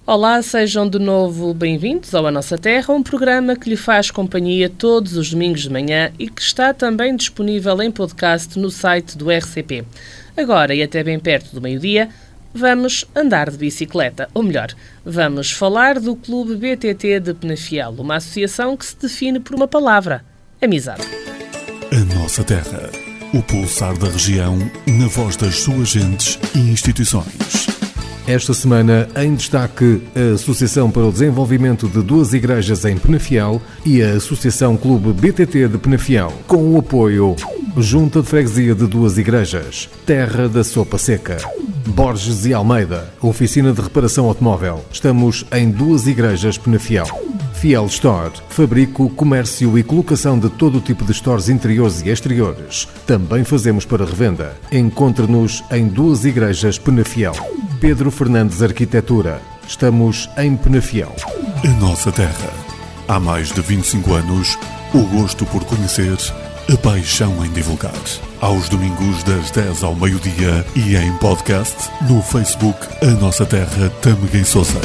Olá, sejam de novo bem-vindos ao A Nossa Terra, um programa que lhe faz companhia todos os domingos de manhã e que está também disponível em podcast no site do RCP. Agora, e até bem perto do meio-dia, vamos andar de bicicleta, ou melhor, vamos falar do Clube BTT de Penafiel, uma associação que se define por uma palavra: amizade. A Nossa Terra, o pulsar da região, na voz das suas gentes e instituições. Esta semana, em destaque, a Associação para o Desenvolvimento de Duas Igrejas em Penafiel e a Associação Clube BTT de Penafiel, com o apoio Junta de Freguesia de Duas Igrejas, Terra da Sopa Seca, Borges e Almeida, Oficina de Reparação Automóvel. Estamos em Duas Igrejas Penafiel. Fiel Store, fabrico, comércio e colocação de todo o tipo de stores interiores e exteriores. Também fazemos para revenda. Encontre-nos em Duas Igrejas Penafiel. Pedro Fernandes Arquitetura. Estamos em Penafiel. A Nossa Terra. Há mais de 25 anos, o gosto por conhecer, a paixão em divulgar. Aos domingos das 10 ao meio-dia e em podcast no Facebook A Nossa Terra Tâmega e Sousa.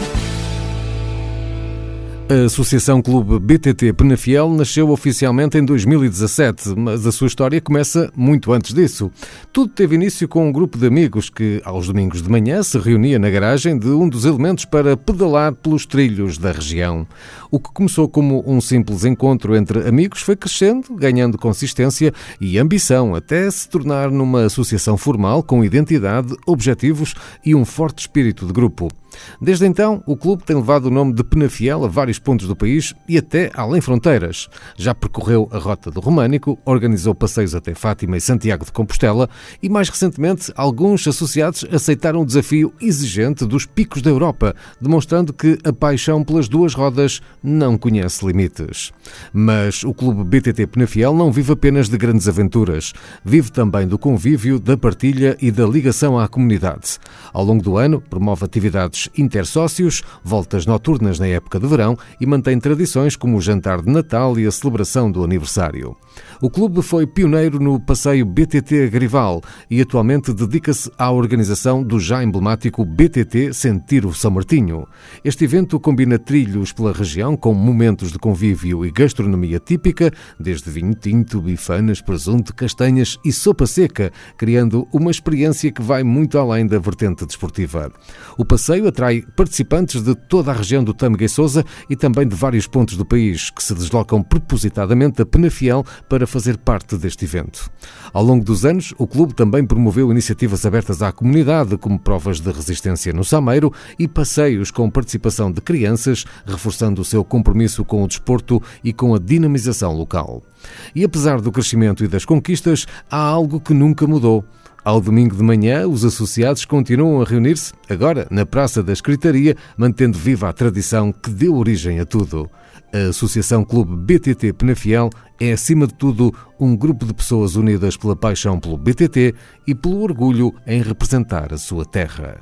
A Associação Clube BTT Penafiel nasceu oficialmente em 2017, mas a sua história começa muito antes disso. Tudo teve início com um grupo de amigos que, aos domingos de manhã, se reunia na garagem de um dos elementos para pedalar pelos trilhos da região. O que começou como um simples encontro entre amigos foi crescendo, ganhando consistência e ambição, até se tornar numa associação formal com identidade, objetivos e um forte espírito de grupo. Desde então, o clube tem levado o nome de Penafiel a vários pontos do país e até além fronteiras. Já percorreu a Rota do Românico, organizou passeios até Fátima e Santiago de Compostela e, mais recentemente, alguns associados aceitaram o desafio exigente dos picos da Europa, demonstrando que a paixão pelas duas rodas não conhece limites. Mas o clube BTT Penafiel não vive apenas de grandes aventuras. Vive também do convívio, da partilha e da ligação à comunidade. Ao longo do ano, promove atividades intersócios, voltas noturnas na época de verão e mantém tradições como o jantar de Natal e a celebração do aniversário. O clube foi pioneiro no passeio BTT Agrival e atualmente dedica-se à organização do já emblemático BTT Sentir o São Martinho. Este evento combina trilhos pela região com momentos de convívio e gastronomia típica, desde vinho tinto, bifanas, presunto, castanhas e sopa seca, criando uma experiência que vai muito além da vertente desportiva. O passeio atrai participantes de toda a região do Tâmega e Sousa e também de vários pontos do país, que se deslocam propositadamente a Penafiel para fazer parte deste evento. Ao longo dos anos, o clube também promoveu iniciativas abertas à comunidade, como provas de resistência no Sameiro e passeios com participação de crianças, reforçando o seu compromisso com o desporto e com a dinamização local. E apesar do crescimento e das conquistas, há algo que nunca mudou. Ao domingo de manhã, os associados continuam a reunir-se, agora na Praça da Escritaria, mantendo viva a tradição que deu origem a tudo. A Associação Clube BTT Penafiel é, acima de tudo, um grupo de pessoas unidas pela paixão pelo BTT e pelo orgulho em representar a sua terra.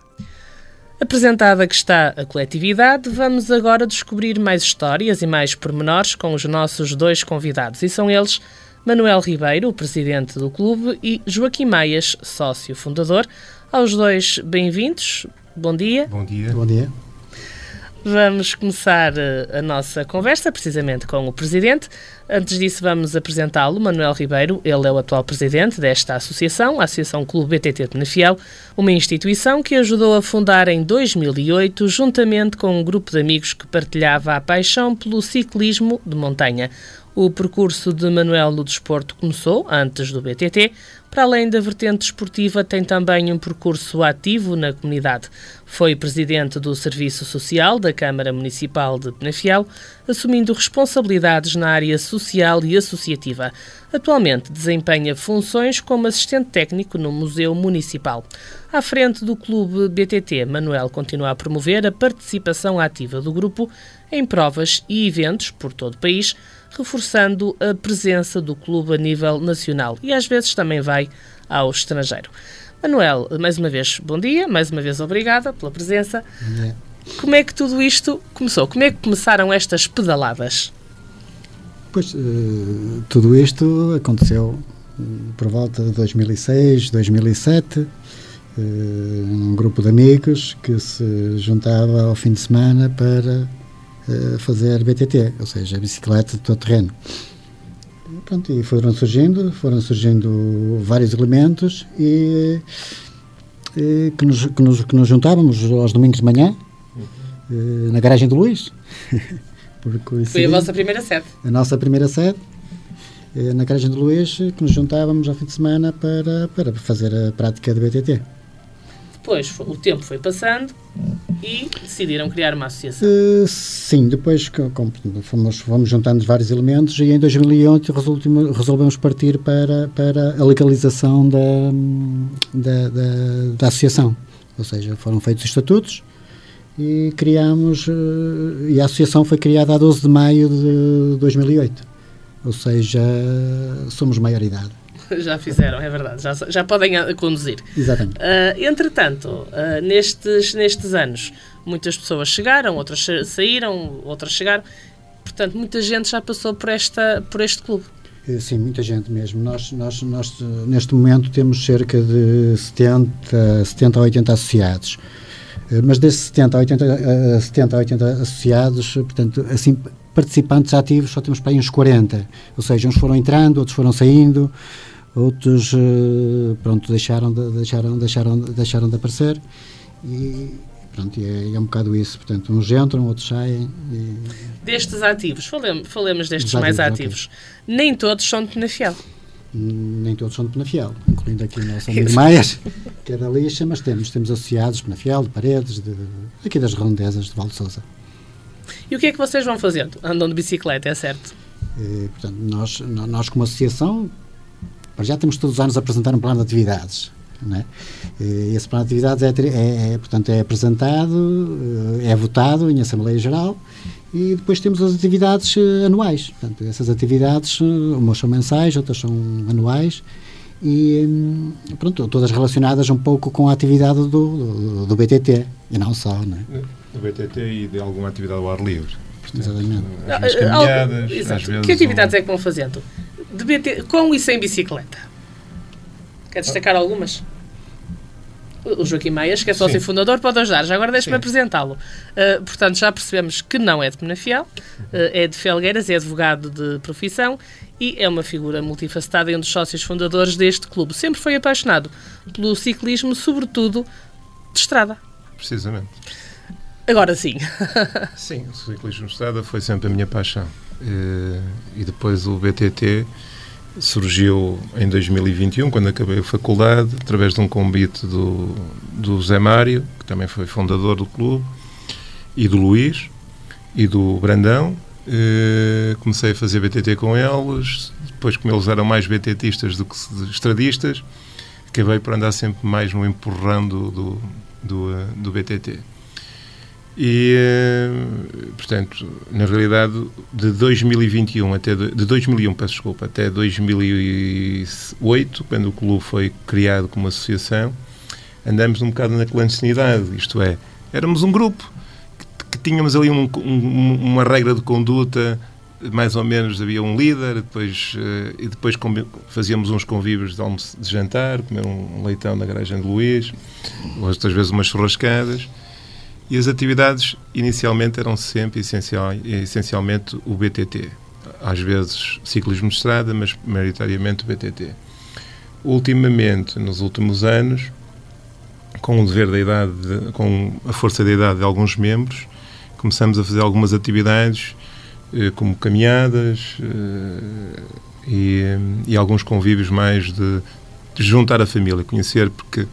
Apresentada que está a coletividade, vamos agora descobrir mais histórias e mais pormenores com os nossos dois convidados, e são eles Manuel Ribeiro, o presidente do clube, e Joaquim Maias, sócio fundador. Aos dois, bem-vindos. Bom dia. Bom dia. Bom dia. Vamos começar a nossa conversa precisamente com o presidente. Antes disso, vamos apresentá-lo, Manuel Ribeiro. Ele é o atual presidente desta associação, a Associação Clube BTT de Penafiel, uma instituição que ajudou a fundar em 2008, juntamente com um grupo de amigos que partilhava a paixão pelo ciclismo de montanha. O percurso de Manuel no desporto começou antes do BTT. Para além da vertente desportiva, tem também um percurso ativo na comunidade. Foi presidente do Serviço Social da Câmara Municipal de Penafiel, assumindo responsabilidades na área social e associativa. Atualmente desempenha funções como assistente técnico no Museu Municipal. À frente do Clube BTT, Manuel continua a promover a participação ativa do grupo em provas e eventos por todo o país, reforçando a presença do clube a nível nacional e às vezes também vai ao estrangeiro. Manuel, mais uma vez, bom dia, mais uma vez obrigada pela presença. Bom dia. Como é que tudo isto começou? Como é que começaram estas pedaladas? Pois, tudo isto aconteceu por volta de 2006, 2007 um grupo de amigos que se juntava ao fim de semana para fazer BTT, ou seja, bicicleta de todo terreno. Pronto, e foram surgindo vários elementos que nos juntávamos aos domingos de manhã na garagem do Luís. Foi a vossa primeira sede? A nossa primeira sede, na garagem do Luís, que nos juntávamos ao fim de semana para fazer a prática de BTT. Depois o tempo foi passando e decidiram criar uma associação. Sim, depois fomos juntando vários elementos e em 2008 resolvemos partir para a legalização da associação. Ou seja, foram feitos estatutos e a associação foi criada a 12 de maio de 2008. Ou seja, somos maior idade. Já fizeram, é verdade. Já podem conduzir. Exatamente. Entretanto, nestes anos, muitas pessoas chegaram, outras saíram, outras chegaram. Portanto, muita gente já passou por este clube. Sim, muita gente mesmo. Nós neste momento, temos cerca de 70 a 80 associados. Mas desses 70 a 80 associados, portanto, assim, participantes ativos, só temos para aí uns 40. Ou seja, uns foram entrando, outros foram saindo, outros deixaram de aparecer e pronto, é um bocado isso. Portanto, uns entram, outros saem. Destes ativos, falemos destes mais ativos. Okay. Nem todos são de Penafiel. Nem todos são de Penafiel, incluindo aqui o nosso amigo Maias, que é da Lixa, mas temos associados de Penafiel, de Paredes, aqui das redondezas de Val de Sousa. E o que é que vocês vão fazendo? Andam de bicicleta, é certo? Portanto, nós como associação, já temos todos os anos a apresentar um plano de atividades. Não é? Esse plano de atividades portanto, é apresentado, é votado em Assembleia Geral e depois temos as atividades anuais. Portanto, essas atividades, umas são mensais, outras são anuais e pronto, todas relacionadas um pouco com a atividade do BTT e não só. Não é? Do BTT e de alguma atividade ao ar livre. Portanto, exatamente. Às vezes caminhadas, às vezes que atividades é que vão fazendo? De BT, com e sem bicicleta? Quer destacar algumas? O Joaquim Maias, que é sócio fundador, pode ajudar. Já agora deixe-me apresentá-lo. Portanto, já percebemos que não é de Penafiel, é de Felgueiras, é advogado de profissão e é uma figura multifacetada e um dos sócios fundadores deste clube. Sempre foi apaixonado pelo ciclismo, sobretudo de estrada. Precisamente. Agora sim. Sim, o ciclismo de estrada foi sempre a minha paixão. E depois o BTT surgiu em 2021, quando acabei a faculdade, através de um convite do Zé Mário, que também foi fundador do clube, e do Luís, e do Brandão. Comecei a fazer BTT com eles, depois como eles eram mais BTTistas do que estradistas, acabei por andar sempre mais no empurrão do BTT. E, portanto, na realidade, de 2001 até 2008, quando o clube foi criado como associação, andamos um bocado na clandestinidade, isto é, éramos um grupo que tínhamos ali uma regra de conduta, mais ou menos havia um líder, depois fazíamos uns convívios de almoço, de jantar, comer um leitão na garagem de Luís, outras vezes umas churrascadas. E as atividades, inicialmente, eram sempre, essencialmente, o BTT. Às vezes, ciclismo de estrada, mas, maioritariamente, o BTT. Ultimamente, nos últimos anos, com o dever da idade, com a força da idade de alguns membros, começamos a fazer algumas atividades, como caminhadas e alguns convívios mais de juntar a família, conhecer, porque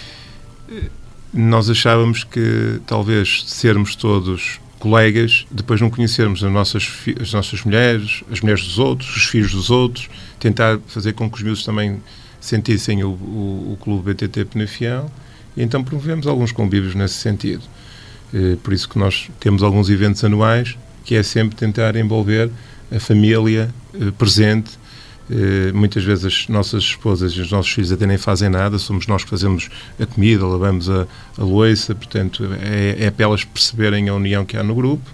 nós achávamos que talvez sermos todos colegas, depois não conhecermos as nossas mulheres, as mulheres dos outros, os filhos dos outros, tentar fazer com que os miúdos também sentissem o Clube BTT Penafiel, e então promovemos alguns convívios nesse sentido. Por isso que nós temos alguns eventos anuais, que é sempre tentar envolver a família presente. Muitas vezes as nossas esposas e os nossos filhos até nem fazem nada, somos nós que fazemos a comida, lavamos a louça, portanto é para elas perceberem a união que há no grupo.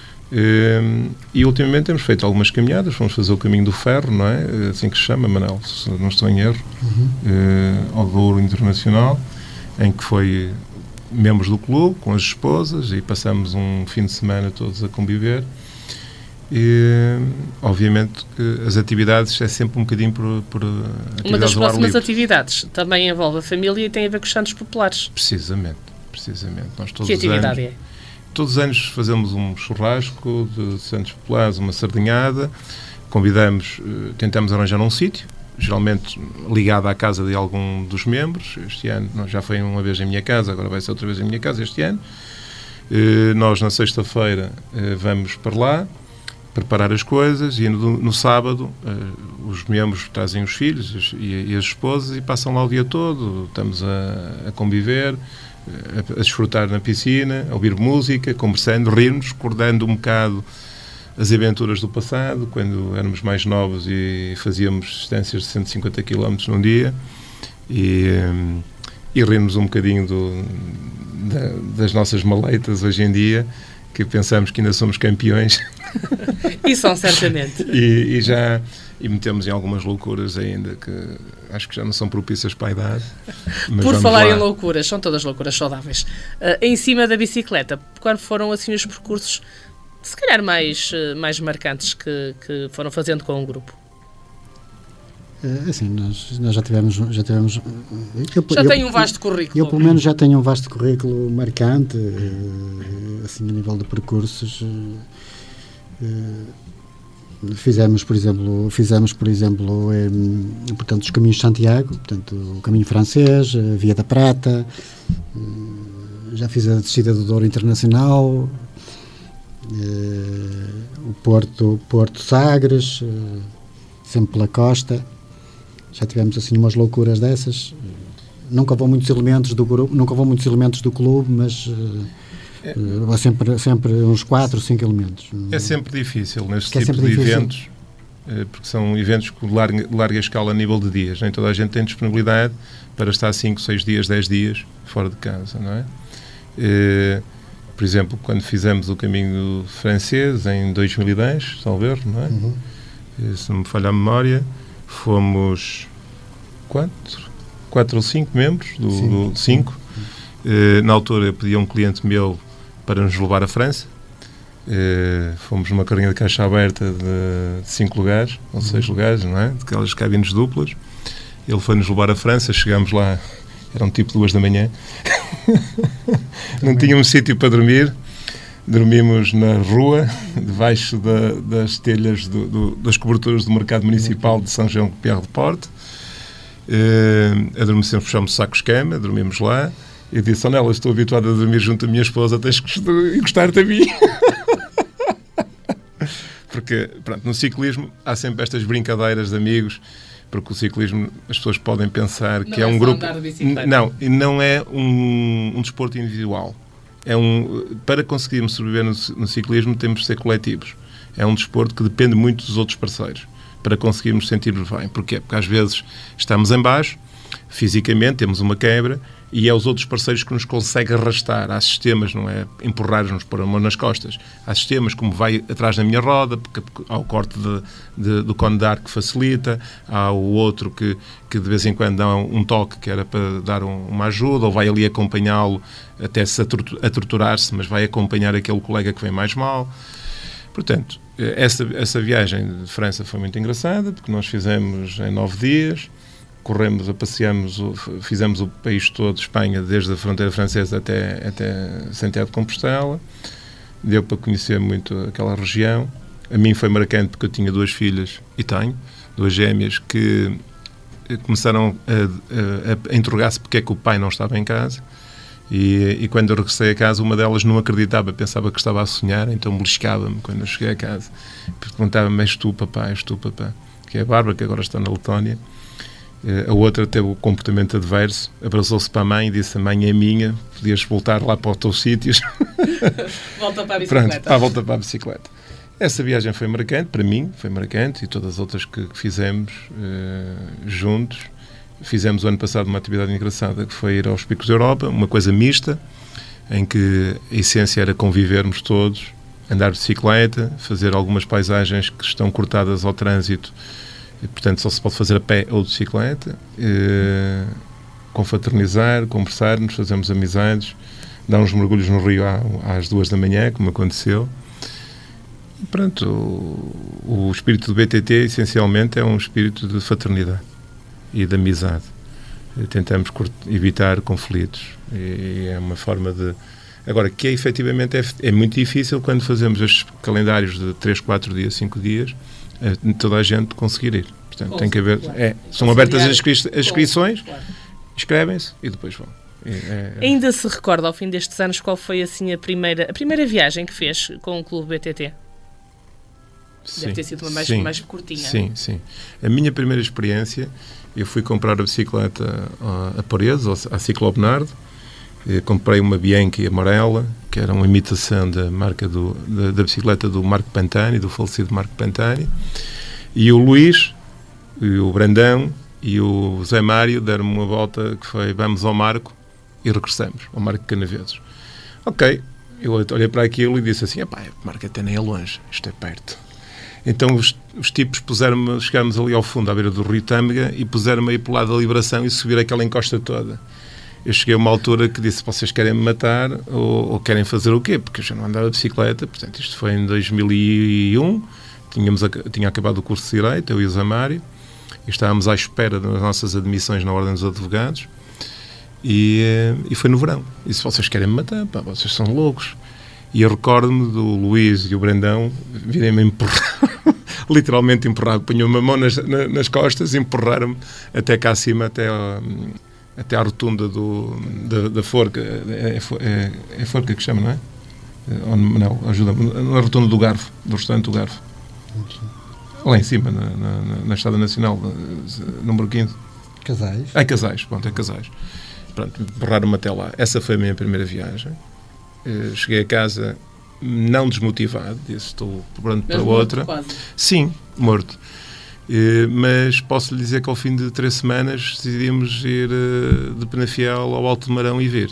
E ultimamente temos feito algumas caminhadas, vamos fazer o Caminho do Ferro, não é? Assim que se chama, Manel, se não estou em erro, ao Douro Internacional, em que foi membros do clube, com as esposas, e passamos um fim de semana todos a conviver. E, obviamente, que as atividades é sempre um bocadinho por uma das próximas atividades também envolve a família e tem a ver com os Santos Populares. Precisamente. Nós todos que atividade é? Todos os anos fazemos um churrasco de Santos Populares, uma sardinhada, convidamos, tentamos arranjar um sítio, geralmente ligado à casa de algum dos membros. Este ano já foi uma vez em minha casa, agora vai ser outra vez em minha casa este ano. Nós na sexta-feira vamos para lá preparar as coisas e no sábado os membros trazem os filhos e as esposas e passam lá o dia todo. Estamos a conviver, a desfrutar na piscina, a ouvir música, conversando, rirmos, recordando um bocado as aventuras do passado, quando éramos mais novos e fazíamos distâncias de 150 km num dia, e rirmos um bocadinho das nossas maleitas hoje em dia, que pensamos que ainda somos campeões. E são, certamente. E metemos em algumas loucuras ainda, que acho que já não são propícias para a idade. Mas por falar em loucuras, são todas loucuras saudáveis. Em cima da bicicleta, quando foram assim os percursos, se calhar mais marcantes que foram fazendo com o grupo? Assim, nós já tivemos já tenho um vasto currículo. Eu pelo menos já tenho um vasto currículo marcante, assim, a nível de percursos. Fizemos, por exemplo, portanto, os caminhos de Santiago, portanto, o caminho francês, a Via da Prata, já fiz a descida do Douro Internacional, o Porto Sagres, sempre pela costa. Já tivemos assim umas loucuras dessas. Nunca vão muitos elementos do grupo, nunca vão muitos elementos do clube, mas sempre uns 4 ou 5 elementos. É sempre difícil neste tipo de eventos, porque são eventos de larga escala a nível de dias. Nem toda a gente tem disponibilidade para estar 5, 6 dias, 10 dias fora de casa, não é? Por exemplo, quando fizemos o caminho francês em 2010, talvez, não é? Uhum. Se não me falha a memória, fomos 4 ou 5 membros do 5. Na altura eu pedi a um cliente meu para nos levar à França. Fomos numa carrinha de caixa aberta de 5 lugares, ou 6 lugares, não é? Daquelas cabines duplas. Ele foi-nos levar à França, chegámos lá, eram tipo 2 da manhã. Não tínhamos sítio para dormir. Dormimos na rua, debaixo das telhas das coberturas do mercado municipal de São João de Pierre de Porte. Adormecemos, fechamos sacos-cama, dormimos lá. Eu disse, Anela, estou habituado a dormir junto à minha esposa, tens que encostar-te a mim. Porque, pronto, no ciclismo há sempre estas brincadeiras de amigos, porque o ciclismo, as pessoas podem pensar que é um grupo... Não, e não é um desporto individual. Para conseguirmos sobreviver no ciclismo temos de ser coletivos. É um desporto que depende muito dos outros parceiros para conseguirmos sentir-nos bem. Porquê? Porque às vezes estamos em baixo, fisicamente temos uma quebra, e é os outros parceiros que nos conseguem arrastar. Há sistemas, não é empurrar-nos por a mão nas costas. Há sistemas como vai atrás da minha roda, porque há o corte do cone de ar que facilita, há o outro que de vez em quando dá um toque que era para dar uma ajuda, ou vai ali acompanhá-lo até a torturar-se, mas vai acompanhar aquele colega que vem mais mal. Portanto, essa viagem de França foi muito engraçada, porque nós fizemos em 9 dias, corremos, passeamos, fizemos o país todo, Espanha, desde a fronteira francesa até Santiago de Compostela. Deu para conhecer muito aquela região. A mim foi marcante porque eu tinha 2 filhas, e tenho, 2 gêmeas, que começaram a interrogar-se porque é que o pai não estava em casa. E quando eu regressei a casa, uma delas não acreditava, pensava que estava a sonhar, então beliscava-me quando eu cheguei a casa. Perguntava-me, és tu, papá, que é a Bárbara, que agora está na Letónia. A outra teve o comportamento adverso, abraçou-se para a mãe e disse, a mãe é minha, podias voltar lá para os teus sítios. Volta para a bicicleta. Pronto, volta para a bicicleta. Essa viagem foi marcante, para mim, foi marcante, e todas as outras que fizemos juntos. Fizemos o ano passado uma atividade engraçada, que foi ir aos Picos da Europa, uma coisa mista, em que a essência era convivermos todos, andar de bicicleta, fazer algumas paisagens que estão cortadas ao trânsito, e, portanto, só se pode fazer a pé ou de bicicleta. confraternizar, conversarmos, fazermos amizades, dar uns mergulhos no rio às 2 da manhã, como aconteceu. E pronto, o espírito do BTT, essencialmente, é um espírito de fraternidade e de amizade. Tentamos evitar conflitos. E é uma forma de... Agora, que efetivamente é muito difícil quando fazemos estes calendários de 3, 4 dias, 5 dias, toda a gente conseguir ir. Portanto, tem que haver... Claro. São abertas as inscrições, claro. Inscrevem-se e depois vão. Ainda se recorda, ao fim destes anos, qual foi assim a primeira viagem que fez com o Clube BTT? Sim, deve ter sido uma mais curtinha. Sim. A minha primeira experiência, eu fui comprar a bicicleta a Paredes, à Ciclo Bernardo. Comprei uma Bianchi amarela, que era uma imitação da marca da bicicleta do Marco Pantani, do falecido Marco Pantani. E o Luís, e o Brandão e o Zé Mário deram-me uma volta que foi: vamos ao Marco e regressamos, ao Marco de Canaveses. Ok, eu olhei para aquilo e disse assim: o Marco até nem é longe, isto é perto. Então os tipos chegámos ali ao fundo, à beira do Rio Tâmega, e puseram-me aí para o lado da Liberação e subir aquela encosta toda. Eu cheguei a uma altura que disse: vocês querem me matar ou querem fazer o quê? Porque eu já não andava de bicicleta. Portanto, isto foi em 2001, tinha acabado o curso de Direito, eu e o Zé Mário, e estávamos à espera das nossas admissões na Ordem dos Advogados, e foi no verão. E se vocês querem me matar, vocês são loucos. E eu recordo-me do Luís e o Brandão virem-me empurrar, literalmente empurrar, punham uma mão nas costas e empurraram-me até cá acima, até à rotunda da forca. É forca que chama, não é? Não, ajuda-me. Na rotunda do Garfo, do restaurante do Garfo. Lá em cima, na Estrada Nacional, número 15. Casais. Casais, pronto, é Casais. Pronto, empurraram-me até lá. Essa foi a minha primeira viagem. Cheguei a casa não desmotivado, disse: estou pronto para outra. Quase. Sim, morto. Mas posso lhe dizer que ao fim de 3 semanas decidimos ir de Penafiel ao Alto de Marão e vir.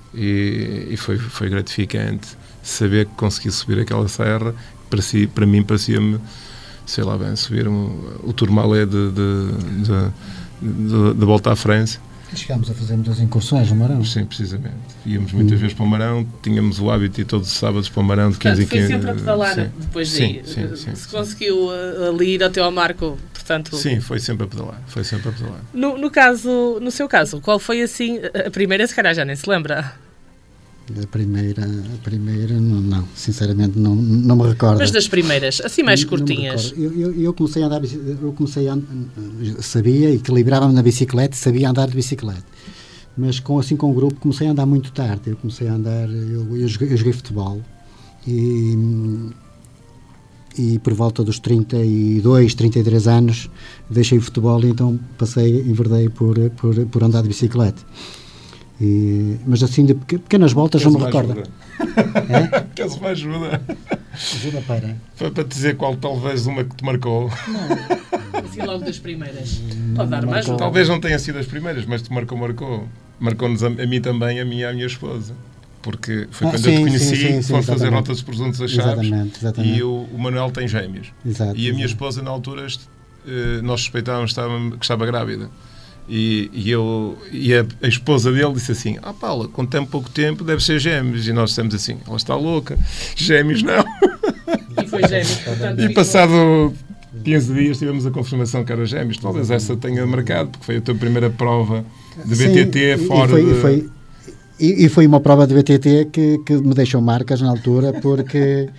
E foi gratificante saber que consegui subir aquela serra. Para mim parecia-me, sei lá bem, subir o Tourmalet de volta à França. Chegámos a fazer muitas incursões no Marão. Sim, precisamente. Íamos muitas vezes para o Marão, tínhamos o hábito de ir todos os sábados para o Marão de 15 em 15. Foi sempre a pedalar depois de ir. Se conseguiu ali ir até ao Marco, portanto... Sim, foi sempre a pedalar. No seu caso, qual foi assim, a primeira, se calhar já nem se lembra? A primeira não, sinceramente não me recordo. Mas das primeiras, assim mais curtinhas. Eu comecei a andar, sabia, equilibrava-me na bicicleta, sabia andar de bicicleta. Mas com o grupo comecei a andar muito tarde. Eu comecei a andar, eu joguei futebol e por volta dos 32, 33 anos deixei o futebol e então enverdei por andar de bicicleta. Mas assim, de pequenas voltas não me recordo. Queres uma ajuda? Ajuda para dizer qual talvez uma que te marcou. Não, assim logo das primeiras. Pode dar mais ajuda. Talvez não tenha sido as primeiras, mas te marcou. Marcou-nos a mim também, a mim e à minha esposa. Porque foi quando eu te conheci, fomos fazer rotas de presuntos a Chaves. Exatamente. E o Manuel tem gêmeos. E a minha esposa, na altura, nós suspeitávamos que estava grávida. E a esposa dele disse assim: Paula, com tão pouco tempo deve ser gêmeos. E nós dissemos assim: ela está louca, gêmeos não. E foi gêmeos, portanto. E passado 15 dias tivemos a confirmação que era gêmeos. Talvez essa tenha marcado, porque foi a tua primeira prova de BTT. Sim, e foi uma prova de BTT que me deixou marcas na altura, porque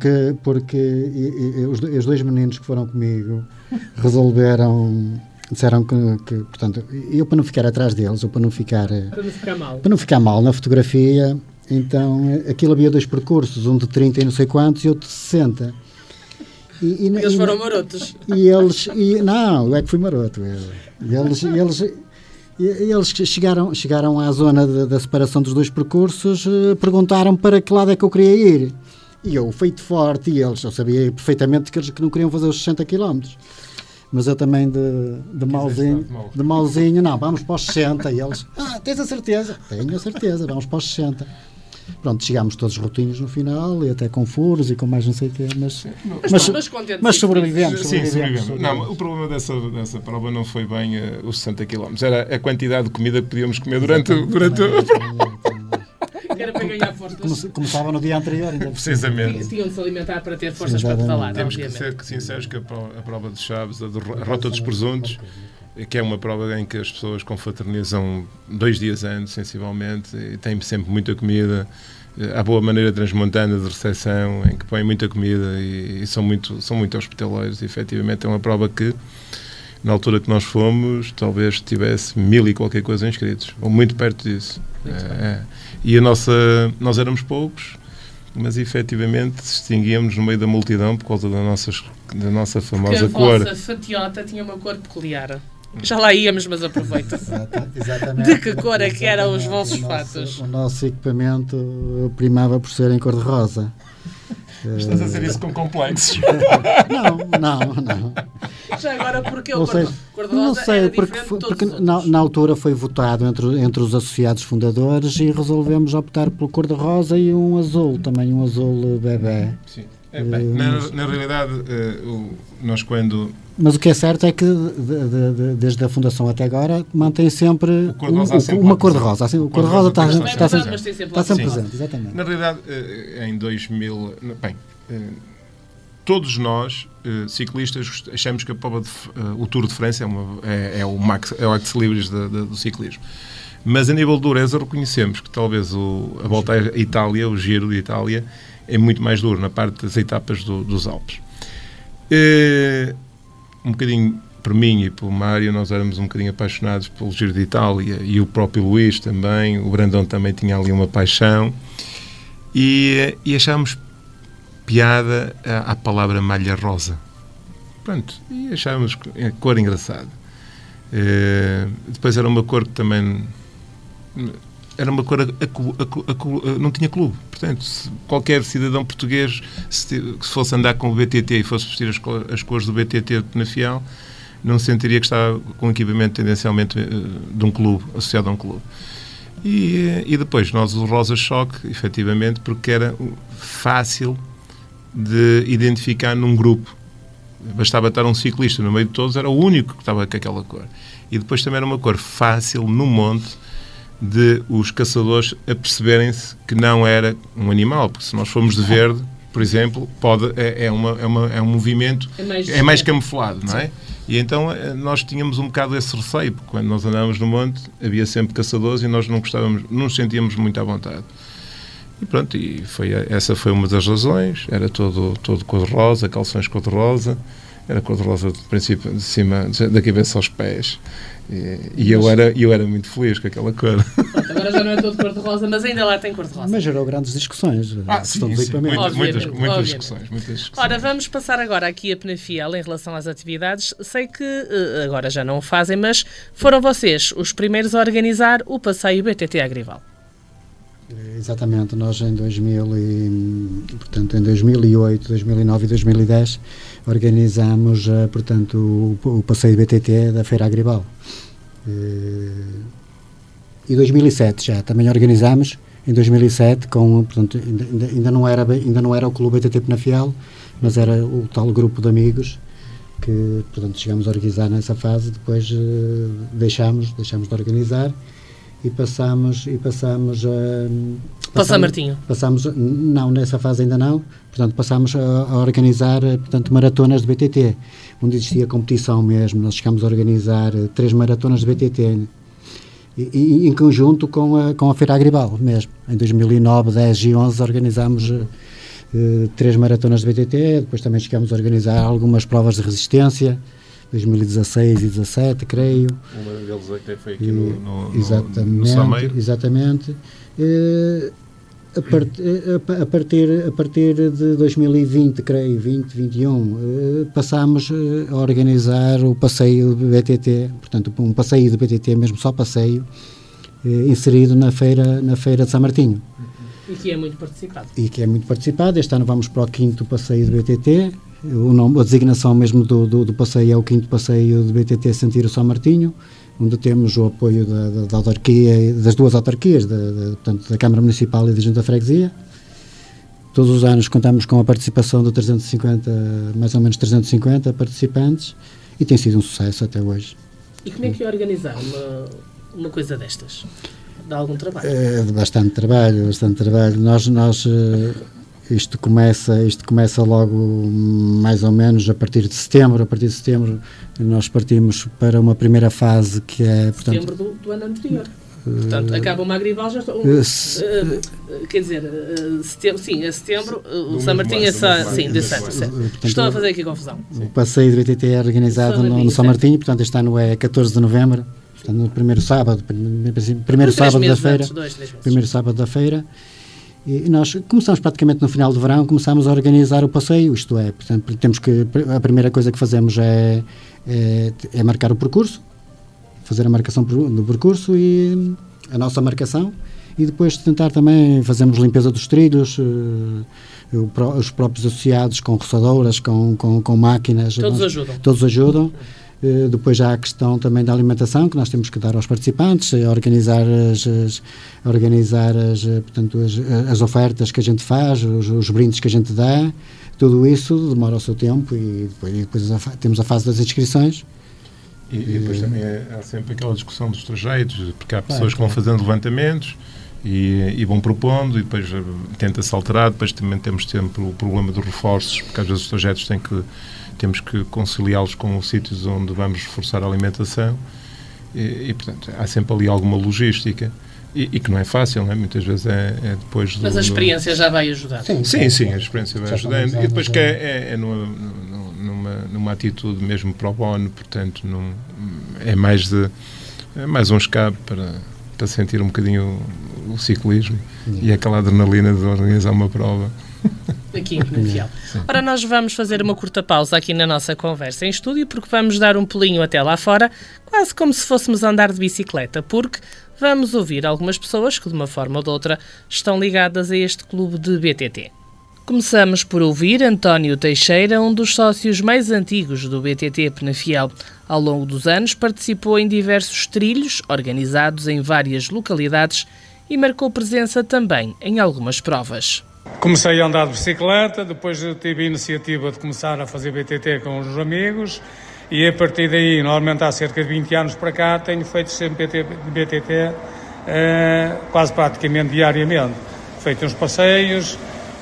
os 2 meninos que foram comigo disseram que, portanto, eu para não ficar atrás deles, ou para não ficar mal na fotografia, então aquilo havia 2 percursos, um de 30 e não sei quantos e outro de 60. Eles foram marotos. Não, eu é que fui maroto. Eles chegaram à zona da separação dos 2 percursos, perguntaram para que lado é que eu queria ir. E eu, feito forte, e eu sabia perfeitamente que eles não queriam fazer os 60 km. Mas eu também de malzinho, não, vamos para os 60. E eles, tens a certeza? Tenho a certeza, vamos para os 60. Pronto, chegámos todos rotinhos no final, e até com furos e com mais não sei o quê, mas sobrevivemos. Sim, sobrevivemos. Não, o problema dessa prova não foi bem os 60 km, era a quantidade de comida que podíamos comer durante a prova. Era para ganhar forças. Começava no dia anterior. Precisamente. Tinham de se alimentar para ter forças para pedalar. Temos que ser sinceros que a prova de Chaves, a Rota dos Presuntos, que é uma prova em que as pessoas confraternizam 2 dias antes, sensivelmente, e tem sempre muita comida. Há boa maneira transmontana de recepção, em que põem muita comida e são muito hospitaleiros. E, efetivamente, é uma prova que, na altura que nós fomos, talvez tivesse 1000 e qualquer coisa inscritos, ou muito perto disso. E nós éramos poucos, mas efetivamente distinguíamos no meio da multidão por causa da nossa famosa cor. Porque a vossa fatiota tinha uma cor peculiar. Já lá íamos, mas aproveita. Exatamente. De que cor é que eram os vossos fatos? O nosso equipamento primava por ser em cor-de-rosa. Estás a dizer isso com complexos? Não. Já agora, porque o cor-de-rosa não sei, era porque na altura foi votado entre os associados fundadores e resolvemos optar pelo cor-de-rosa e um azul, também um azul bebê. Sim. Na realidade, nós quando... Mas o que é certo é que desde a fundação até agora mantém sempre uma cor-de-rosa. Assim, o cor-de-rosa está sempre presente, exatamente. Na realidade, em 2000... todos nós, ciclistas, achamos que o Tour de França é o ex-libris do ciclismo. Mas a nível de dureza reconhecemos que talvez a volta à Itália, o Giro de Itália, é muito mais duro na parte das etapas dos Alpes. Um bocadinho por mim e pelo Mário, nós éramos um bocadinho apaixonados pelo Giro de Itália, e o próprio Luís também, o Brandão também tinha ali uma paixão, e achámos piada à palavra malha rosa. Pronto, e achámos a cor engraçada. Depois era uma cor que também... Era uma cor não tinha clube. Portanto, qualquer cidadão português, se fosse andar com o BTT e fosse vestir as cores do BTT de Penafiel, não sentiria que estava com equipamento tendencialmente de um clube, associado a um clube. E depois, nós o Rosa Choque, efetivamente, porque era fácil de identificar num grupo. Bastava estar um ciclista no meio de todos, era o único que estava com aquela cor. E depois também era uma cor fácil, no monte, de os caçadores aperceberem-se que não era um animal, porque se nós formos de verde, por exemplo, é um movimento, é mais camuflado, não é? Sim. E então nós tínhamos um bocado esse receio, porque quando nós andávamos no monte havia sempre caçadores e nós não nos sentíamos muito à vontade. E pronto, essa foi uma das razões. Era todo cor-de-rosa, calções cor-de-rosa, era cor-de-rosa de princípio, de cima, da cabeça aos pés. E eu era muito feliz com aquela cor. Pronto, agora já não é todo cor-de-rosa, mas ainda lá tem cor-de-rosa. Mas gerou grandes discussões. Sim, muitas discussões. Ora, vamos passar agora aqui a Penafiel em relação às atividades. Sei que agora já não o fazem, mas foram vocês os primeiros a organizar o passeio BTT Agrival. Exatamente, nós em 2008, 2009 e 2010 organizámos, portanto, o passeio BTT da Feira Agrival. E 2007 já também organizámos, em 2007, portanto, ainda não era o Clube BTT Penafiel, mas era o tal grupo de amigos que, portanto, chegámos a organizar nessa fase, depois deixámos de organizar. E passámos para São Martinho. Não, nessa fase ainda não. Portanto, passámos a organizar, portanto, maratonas de BTT, onde existia competição mesmo. Nós chegámos a organizar 3 maratonas de BTT, em conjunto com a Feira Agrival mesmo. Em 2009, 10 e 11 organizámos 3 maratonas de BTT, depois também chegámos a organizar algumas provas de resistência, 2016 e 2017, creio. Uma deles até foi aqui no Sameiro. Exatamente. A partir de 2020, creio, 2021, passámos a organizar o passeio de BTT, portanto, um passeio de BTT, mesmo só passeio, inserido na feira de São Martinho. E que é muito participado. Este ano vamos para o 5º passeio de BTT. A designação mesmo do passeio é o 5º passeio de BTT Sentir o São Martinho, onde temos o apoio da autarquia, das duas autarquias, portanto, da Câmara Municipal e da Junta de Freguesia. Todos os anos contamos com a participação de mais ou menos 350 participantes, e tem sido um sucesso até hoje. E como é que é organizar uma coisa destas? Dá algum trabalho? Bastante trabalho. Isto começa logo mais ou menos a partir de setembro. A partir de setembro nós partimos para uma primeira fase que é... Setembro do ano anterior. Portanto, acaba uma Agrival, já estou... quer dizer, setembro, o São Martinho é só... Sim, de certo. Estou a fazer aqui confusão. O passeio de BTT é organizado no São Martinho, portanto este ano é 14 de novembro, portanto no primeiro sábado da feira. E nós começamos praticamente no final do verão, começamos a organizar o passeio, isto é, portanto, a primeira coisa que fazemos é marcar o percurso, fazer a marcação do percurso e a nossa marcação, e depois tentar também fazermos limpeza dos trilhos, os próprios associados com roçadoras, com máquinas. Todos ajudam. Depois já há a questão também da alimentação, que nós temos que dar aos participantes, organizar as ofertas que a gente faz, os brindes que a gente dá. Tudo isso demora o seu tempo, e depois temos a fase das inscrições. E depois também há sempre aquela discussão dos trajetos, porque há pessoas que vão fazendo levantamentos e vão propondo, e depois tenta-se alterar. Depois também temos sempre o problema dos reforços, porque às vezes os trajetos temos que conciliá-los com os sítios onde vamos reforçar a alimentação, e portanto há sempre ali alguma logística, e que não é fácil, não é? Muitas vezes é depois do... Mas a experiência já vai ajudar. Sim, a experiência vai ajudando, e depois que é numa atitude mesmo pro bono, portanto é mais um escape para sentir um bocadinho o ciclismo e aquela adrenalina de organizar uma prova. Aqui em Penafiel. Ora, nós vamos fazer uma curta pausa aqui na nossa conversa em estúdio, porque vamos dar um pulinho até lá fora, quase como se fôssemos andar de bicicleta, porque vamos ouvir algumas pessoas que, de uma forma ou de outra, estão ligadas a este clube de BTT. Começamos por ouvir António Teixeira, um dos sócios mais antigos do BTT Penafiel. Ao longo dos anos participou em diversos trilhos organizados em várias localidades e marcou presença também em algumas provas. Comecei a andar de bicicleta, depois tive a iniciativa de começar a fazer BTT com os amigos, e a partir daí, normalmente há cerca de 20 anos para cá, tenho feito sempre BTT quase praticamente diariamente. Feito uns passeios,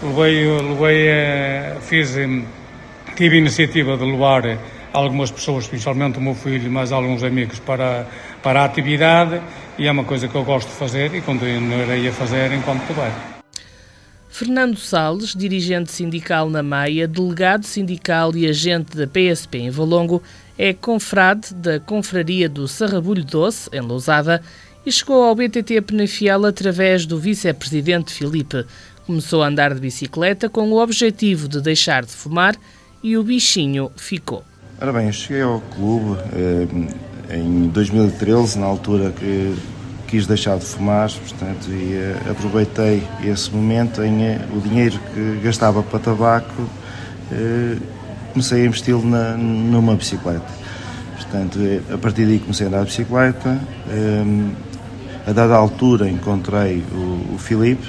tive a iniciativa de levar algumas pessoas, especialmente o meu filho e mais alguns amigos, para a atividade, e é uma coisa que eu gosto de fazer e continuarei a fazer enquanto puder. Fernando Salles, dirigente sindical na Maia, delegado sindical e agente da PSP em Valongo, é confrade da Confraria do Sarrabulho Doce, em Lousada, e chegou ao BTT Penafiel através do vice-presidente Filipe. Começou a andar de bicicleta com o objetivo de deixar de fumar, e o bichinho ficou. Ora bem, eu cheguei ao clube em 2013, na altura que quis deixar de fumar, portanto, e aproveitei esse momento o dinheiro que gastava para tabaco, comecei a investi-lo numa bicicleta. Portanto, a partir daí comecei a andar de bicicleta. A dada altura encontrei o Filipe,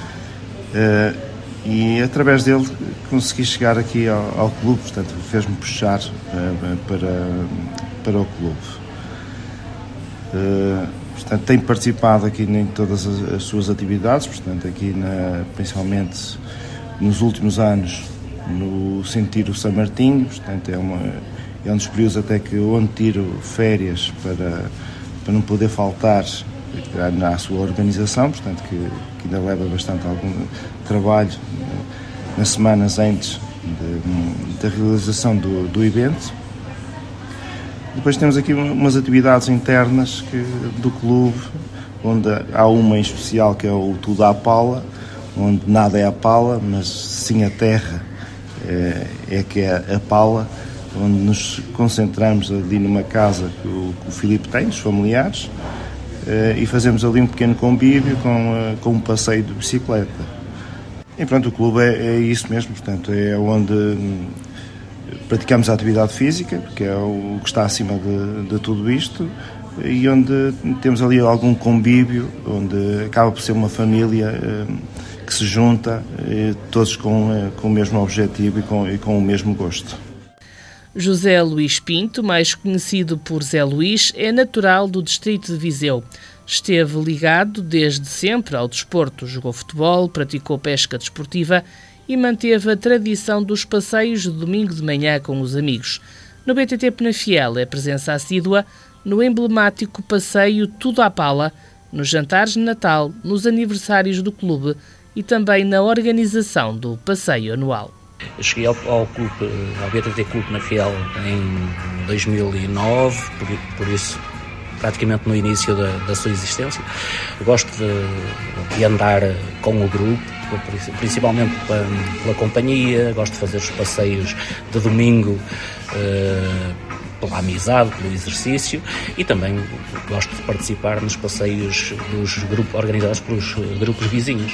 e através dele consegui chegar aqui ao clube, portanto fez-me puxar para o clube. Portanto, tenho participado aqui em todas as suas atividades, portanto aqui principalmente nos últimos anos no Sentir o São Martinho, portanto é um dos períodos até que onde tiro férias para não poder faltar à sua organização, portanto que ainda leva bastante algum trabalho nas semanas antes da realização do evento. Depois temos aqui umas atividades internas do clube, onde há uma em especial que é o Tudo à Pala, onde nada é a pala, mas sim a terra é que é a pala, onde nos concentramos ali numa casa que o Filipe tem, os familiares, e fazemos ali um pequeno convívio com um passeio de bicicleta. E pronto, o clube é isso mesmo, portanto, é onde praticamos a atividade física, que é o que está acima de tudo isto, e onde temos ali algum convívio, onde acaba por ser uma família que se junta, todos com o mesmo objetivo e com o mesmo gosto. José Luís Pinto, mais conhecido por Zé Luís, é natural do distrito de Viseu. Esteve ligado desde sempre ao desporto, jogou futebol, praticou pesca desportiva e manteve a tradição dos passeios de domingo de manhã com os amigos. No BTT Penafiel é presença assídua no emblemático passeio Tudo à Pala, nos jantares de Natal, nos aniversários do clube e também na organização do passeio anual. Eu cheguei ao BTT Clube Penafiel em 2009, por isso praticamente no início da sua existência. Eu gosto de andar com o grupo, principalmente pela companhia, gosto de fazer os passeios de domingo pela amizade, pelo exercício, e também gosto de participar nos passeios organizados pelos grupos vizinhos.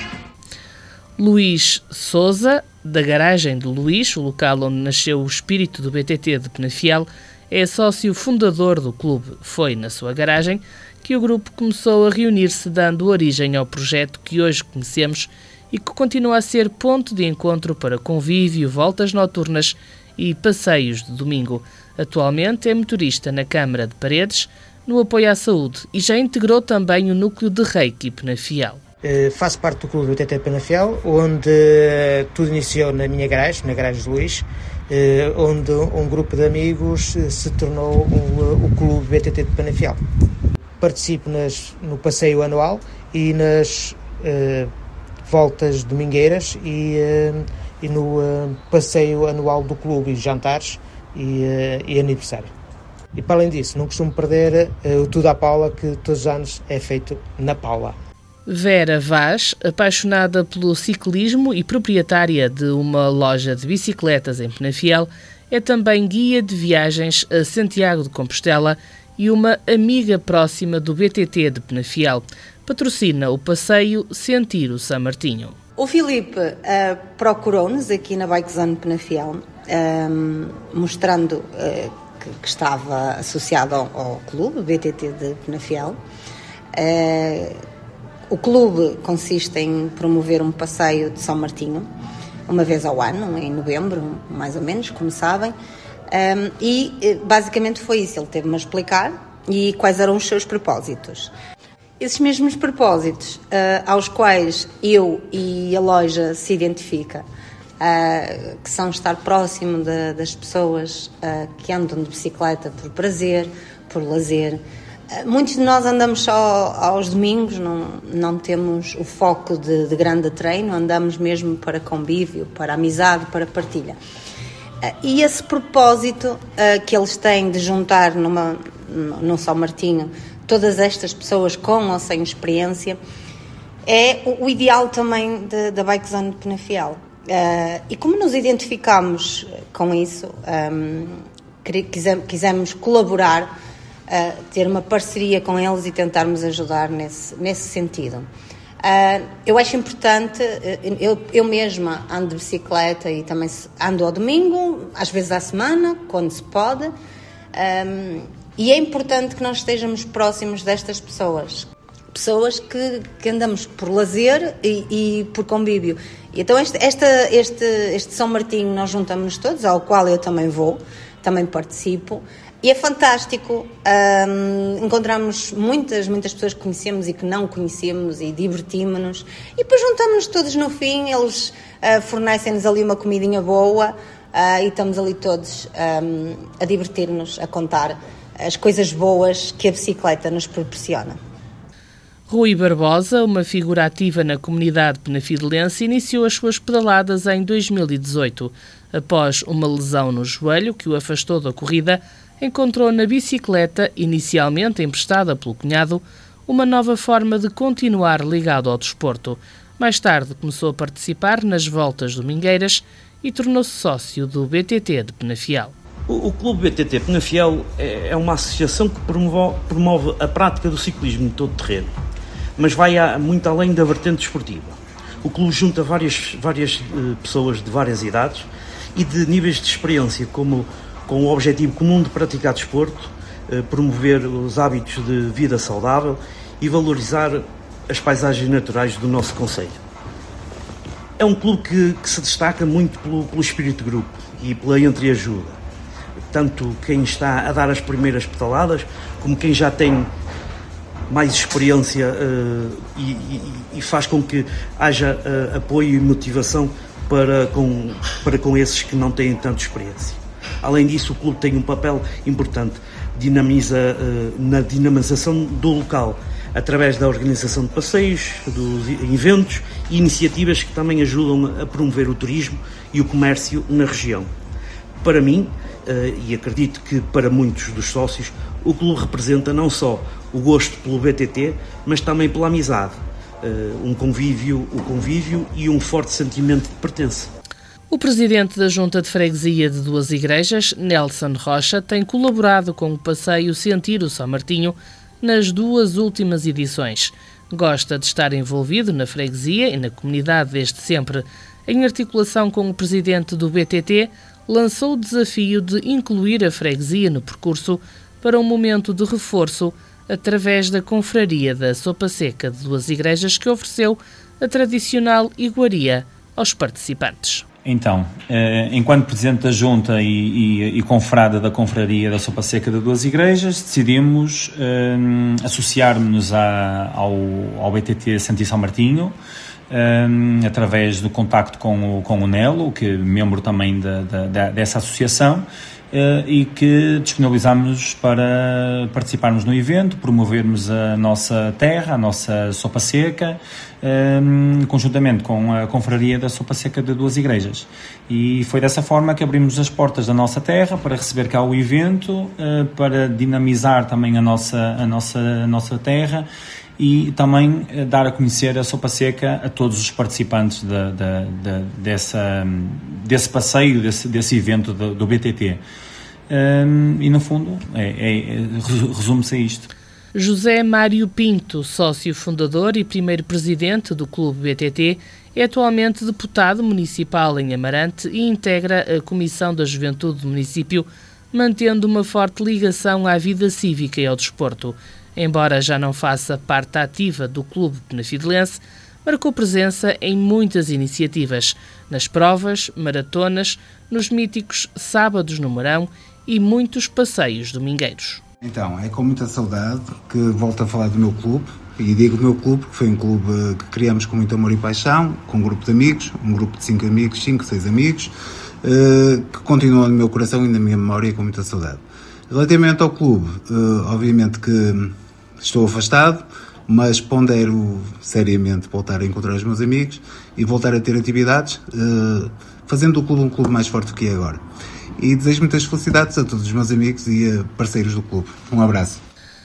Luís Sousa, da Garagem de Luís, o local onde nasceu o espírito do BTT de Penafiel, é sócio fundador do clube. Foi na sua garagem que o grupo começou a reunir-se, dando origem ao projeto que hoje conhecemos e que continua a ser ponto de encontro para convívio, voltas noturnas e passeios de domingo. Atualmente é motorista na Câmara de Paredes, no apoio à saúde, e já integrou também o núcleo de Reiki Penafiel. Faço parte do clube BTT Penafiel, onde tudo iniciou na minha garagem, na Garagem de Luís, onde um grupo de amigos se tornou o clube BTT de Penafiel. Participo no passeio anual e nas voltas domingueiras e no passeio anual do clube, e jantares e aniversário. E para além disso, não costumo perder o Tudo à Paula, que todos os anos é feito na Paula. Vera Vaz, apaixonada pelo ciclismo e proprietária de uma loja de bicicletas em Penafiel, é também guia de viagens a Santiago de Compostela e uma amiga próxima do BTT de Penafiel. Patrocina o passeio Sentir o São Martinho. O Filipe procurou-nos aqui na Bike Zone Penafiel, mostrando que estava associado ao clube BTT de Penafiel. O clube consiste em promover um passeio de São Martinho, uma vez ao ano, em novembro, mais ou menos, como sabem, e basicamente foi isso. Ele teve-me a explicar e quais eram os seus propósitos. Esses mesmos propósitos aos quais eu e a loja se identifica, que são estar próximo das pessoas que andam de bicicleta por prazer, por lazer. Muitos de nós andamos só aos domingos, não temos o foco de grande treino, andamos mesmo para convívio, para amizade, para partilha. E esse propósito que eles têm de juntar num São Martinho todas estas pessoas com ou sem experiência é o ideal também da Bike Zone de Penafiel. E como nos identificamos com isso, quisemos colaborar, ter uma parceria com eles e tentarmos ajudar nesse sentido. Eu acho importante, eu mesma ando de bicicleta e também ando ao domingo, às vezes à semana, quando se pode, e é importante que nós estejamos próximos destas pessoas que andamos por lazer e por convívio. E então este São Martinho nós juntamos todos, ao qual eu também vou, também participo. E é fantástico, encontramos muitas pessoas que conhecemos e que não conhecemos e divertimos-nos. E depois juntamos-nos todos no fim, eles fornecem-nos ali uma comidinha boa e estamos ali todos a divertir-nos, a contar as coisas boas que a bicicleta nos proporciona. Rui Barbosa, uma figura ativa na comunidade penafidelense, iniciou as suas pedaladas em 2018. Após uma lesão no joelho que o afastou da corrida, encontrou na bicicleta, inicialmente emprestada pelo cunhado, uma nova forma de continuar ligado ao desporto. Mais tarde começou a participar nas voltas domingueiras e tornou-se sócio do BTT de Penafiel. O Clube BTT Penafiel é uma associação que promove a prática do ciclismo de todo terreno, mas vai muito além da vertente desportiva. O clube junta várias pessoas de várias idades e de níveis de experiência, com o objetivo comum de praticar desporto, promover os hábitos de vida saudável e valorizar as paisagens naturais do nosso concelho. É um clube que se destaca muito pelo espírito de grupo e pela entreajuda. Tanto quem está a dar as primeiras pedaladas, como quem já tem mais experiência e faz com que haja apoio e motivação para com esses que não têm tanta experiência. Além disso, o clube tem um papel importante, na dinamização do local, através da organização de passeios, dos eventos e iniciativas que também ajudam a promover o turismo e o comércio na região. Para mim, e acredito que para muitos dos sócios, o clube representa não só o gosto pelo BTT, mas também pela amizade, o convívio e um forte sentimento de pertença. O presidente da Junta de Freguesia de Duas Igrejas, Nelson Rocha, tem colaborado com o passeio Sentir o São Martinho nas 2 últimas edições. Gosta de estar envolvido na freguesia e na comunidade desde sempre. Em articulação com o presidente do BTT, lançou o desafio de incluir a freguesia no percurso para um momento de reforço através da confraria da Sopa Seca de Duas Igrejas, que ofereceu a tradicional iguaria aos participantes. Então, enquanto Presidente da Junta e confrada da Confraria da Sopa Seca de Duas Igrejas, decidimos associar-nos ao BTT Sentir São Martinho, através do contacto com o Nelo, que é membro também dessa associação, e que disponibilizámos para participarmos no evento, promovermos a nossa terra, a nossa sopa seca, conjuntamente com a Confraria da Sopa Seca de Duas Igrejas. E foi dessa forma que abrimos as portas da nossa terra para receber cá o evento, para dinamizar também a nossa terra e também dar a conhecer a Sopa Seca a todos os participantes desse passeio, desse evento do BTT. E, no fundo, resume-se a isto. José Mário Pinto, sócio fundador e primeiro presidente do Clube BTT, é atualmente deputado municipal em Amarante e integra a Comissão da Juventude do município, mantendo uma forte ligação à vida cívica e ao desporto. Embora já não faça parte ativa do clube penafidelense, marcou presença em muitas iniciativas, nas provas, maratonas, nos míticos sábados no Marão e muitos passeios domingueiros. Então, é com muita saudade que volto a falar do meu clube, e digo do meu clube, que foi um clube que criamos com muito amor e paixão, com um grupo de amigos, um grupo de 5 amigos, 5, 6 amigos, que continua no meu coração e na minha memória com muita saudade. Relativamente ao clube, obviamente que estou afastado, mas pondero seriamente voltar a encontrar os meus amigos e voltar a ter atividades, fazendo do clube um clube mais forte do que é agora. E desejo muitas felicidades a todos os meus amigos e a parceiros do clube. Um abraço.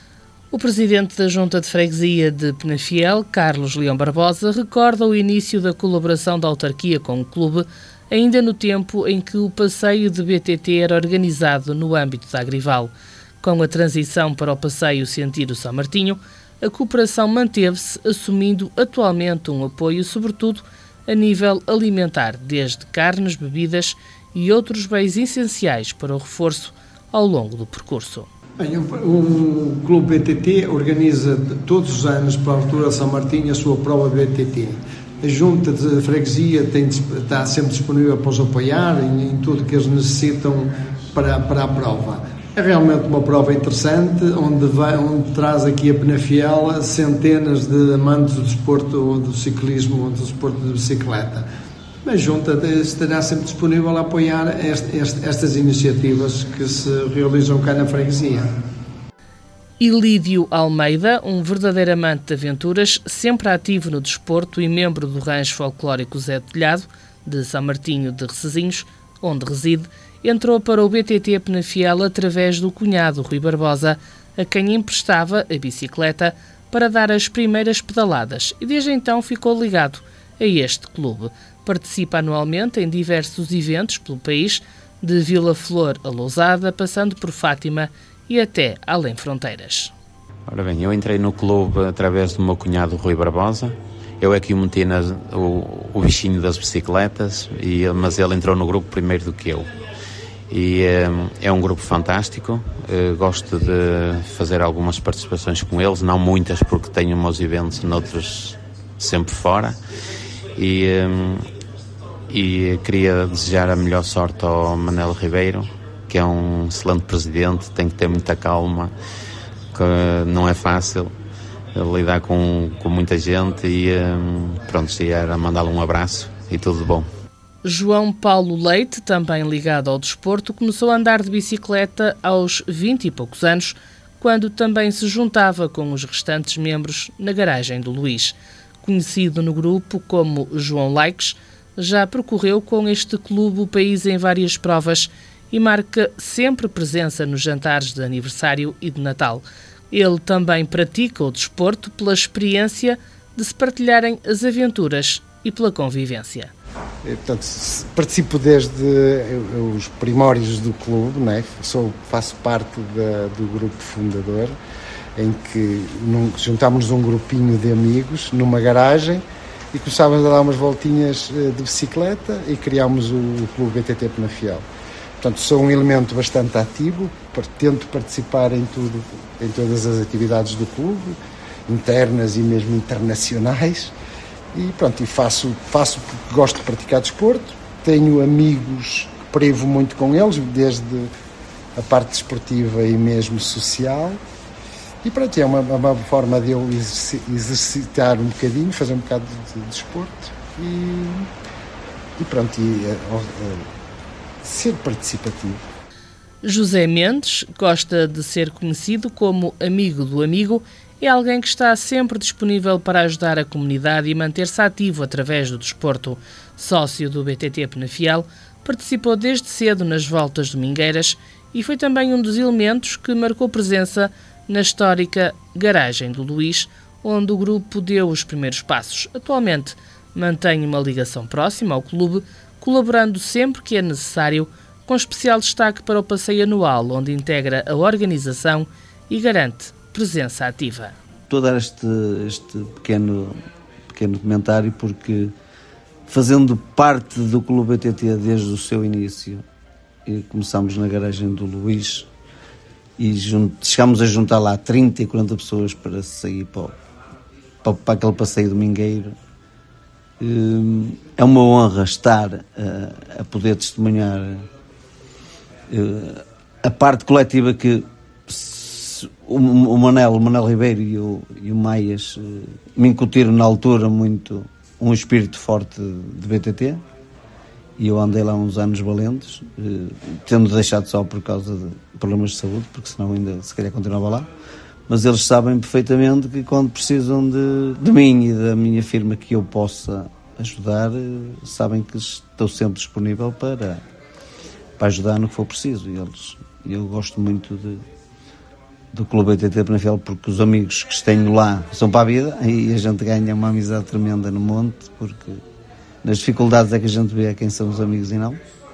O presidente da Junta de Freguesia de Penafiel, Carlos Leão Barbosa, recorda o início da colaboração da autarquia com o clube, ainda no tempo em que o passeio de BTT era organizado no âmbito da Agrival. Com a transição para o passeio Sentir o São Martinho, a cooperação manteve-se, assumindo atualmente um apoio, sobretudo a nível alimentar, desde carnes, bebidas e outros bens essenciais para o reforço ao longo do percurso. Bem, o Clube BTT organiza todos os anos para a altura de São Martinho a sua prova BTT. A Junta de Freguesia está sempre disponível para os apoiar em tudo que eles necessitam para a prova. É realmente uma prova interessante, onde traz aqui a Penafiel centenas de amantes do desporto, do ciclismo, do desporto de bicicleta. A Junta estará sempre disponível a apoiar estas iniciativas que se realizam cá na freguesia. Ilídio Almeida, um verdadeiro amante de aventuras, sempre ativo no desporto e membro do rancho folclórico Zé Telhado, de São Martinho de Recesinhos, onde reside, entrou para o BTT Penafiel através do cunhado Rui Barbosa, a quem emprestava a bicicleta para dar as primeiras pedaladas e desde então ficou ligado a este clube. Participa anualmente em diversos eventos pelo país, de Vila Flor a Lousada, passando por Fátima e até além fronteiras. Ora bem, eu entrei no clube através do meu cunhado Rui Barbosa Eu é que o meti o bichinho das bicicletas, mas ele entrou no grupo primeiro do que eu. E é um grupo fantástico, gosto de fazer algumas participações com eles, não muitas porque tenho meus eventos noutros sempre fora, e queria desejar a melhor sorte ao Manel Ribeiro, que é um excelente presidente, tem que ter muita calma, que não é fácil lidar com muita gente, e pronto, se era mandá-lo um abraço e tudo de bom. João Paulo Leite, também ligado ao desporto, começou a andar de bicicleta aos 20 e poucos anos, quando também se juntava com os restantes membros na garagem do Luís. Conhecido no grupo como João Likes, já percorreu com este clube o país em várias provas e marca sempre presença nos jantares de aniversário e de Natal. Ele também pratica o desporto pela experiência de se partilharem as aventuras e pela convivência. Portanto, participo desde os primórdios do clube, né? Faço parte do grupo fundador, em que juntámos um grupinho de amigos numa garagem e começávamos a dar umas voltinhas de bicicleta e criámos o Clube BTT Penafiel. Portanto, sou um elemento bastante ativo, tento participar em todas as atividades do clube, internas e mesmo internacionais, e pronto, faço porque gosto de praticar desporto, tenho amigos que privo muito com eles, desde a parte desportiva e mesmo social, e pronto, é uma forma de eu exercitar um bocadinho, fazer um bocado de desporto e pronto, ser participativo. José Mendes gosta de ser conhecido como amigo do amigo. É alguém que está sempre disponível para ajudar a comunidade e manter-se ativo através do desporto. Sócio do BTT Penafiel, participou desde cedo nas voltas domingueiras e foi também um dos elementos que marcou presença na histórica Garagem do Luís, onde o grupo deu os primeiros passos. Atualmente mantém uma ligação próxima ao clube, colaborando sempre que é necessário, com especial destaque para o passeio anual, onde integra a organização e garante presença ativa. Estou a dar este pequeno comentário porque, fazendo parte do Clube BTT desde o seu início, e começámos na garagem do Luís e chegámos a juntar lá 30 e 40 pessoas para sair para aquele passeio domingueiro. É uma honra estar a poder testemunhar a parte coletiva que o Manel Ribeiro e o Maias me incutiram na altura muito um espírito forte de BTT, e eu andei lá uns anos valentes, tendo deixado só por causa de problemas de saúde, porque senão ainda se calhar continuava lá, mas eles sabem perfeitamente que quando precisam de mim e da minha firma que eu possa ajudar, sabem que estou sempre disponível para ajudar no que for preciso. Eu gosto muito do Clube BTT Penafiel porque os amigos que tenho lá são para a vida e a gente ganha uma amizade tremenda no monte, porque nas dificuldades é que a gente vê quem são os amigos e não.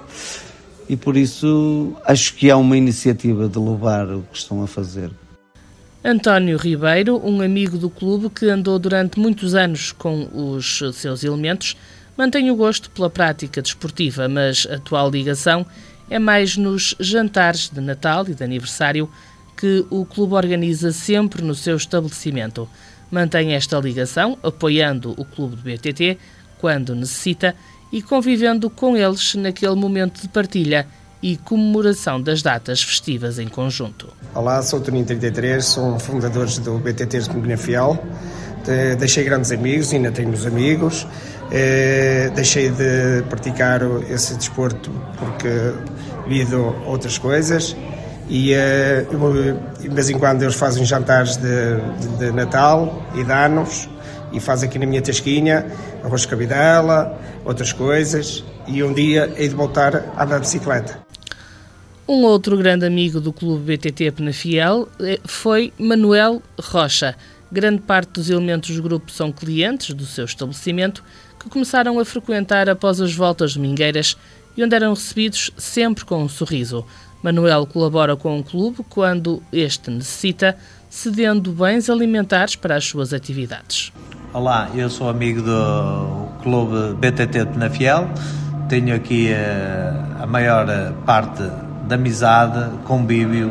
E por isso acho que há uma iniciativa de louvar o que estão a fazer. António Ribeiro, um amigo do clube que andou durante muitos anos com os seus elementos, mantém o gosto pela prática desportiva, mas a atual ligação é mais nos jantares de Natal e de aniversário que o clube organiza sempre no seu estabelecimento. Mantém esta ligação, apoiando o clube do BTT quando necessita e convivendo com eles naquele momento de partilha e comemoração das datas festivas em conjunto. Olá, sou o Toninho 33, sou um fundador do BTT de Penafiel. Deixei grandes amigos, ainda tenho os amigos. Deixei de praticar esse desporto porque devido a outras coisas. E de vez em quando eles fazem jantares de Natal e de anos e fazem aqui na minha tasquinha arroz de cabidela, outras coisas, e um dia hei de voltar a andar de bicicleta. Um outro grande amigo do Clube BTT Penafiel foi Manuel Rocha. Grande parte dos elementos do grupo são clientes do seu estabelecimento que começaram a frequentar após as voltas domingueiras e onde eram recebidos sempre com um sorriso. Manuel colabora com o clube quando este necessita, cedendo bens alimentares para as suas atividades. Olá, eu sou amigo do Clube BTT de Penafiel, tenho aqui a maior parte da amizade, convívio,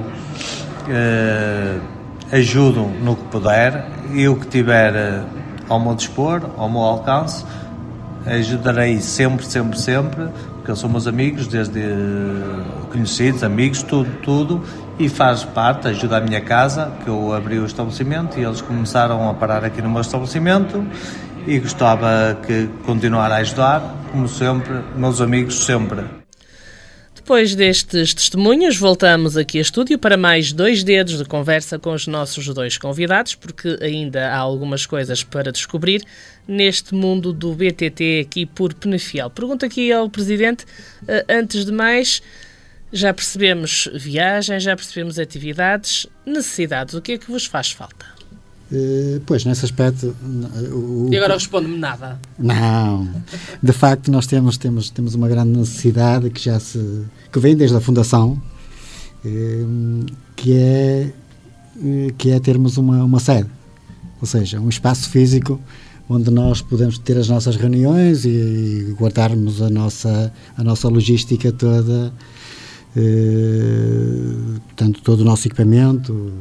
ajudo no que puder e o que tiver ao meu dispor, ao meu alcance, ajudarei sempre, porque são meus amigos, desde conhecidos, amigos, tudo, e faz parte, ajuda a minha casa, que eu abri o estabelecimento e eles começaram a parar aqui no meu estabelecimento e gostava que continuar a ajudar, como sempre, meus amigos sempre. Depois destes testemunhos, voltamos aqui a estúdio para mais 2 dedos de conversa com os nossos 2 convidados, porque ainda há algumas coisas para descobrir neste mundo do BTT aqui por Penafiel. Pergunto aqui ao Presidente, antes de mais, já percebemos viagens, já percebemos atividades, necessidades, o que é que vos faz falta? Pois, nesse aspecto... E agora responde-me nada. Não. De facto, nós temos uma grande necessidade que vem desde a Fundação, que é termos uma sede. Ou seja, um espaço físico onde nós podemos ter as nossas reuniões e guardarmos a nossa logística toda, portanto, todo o nosso equipamento,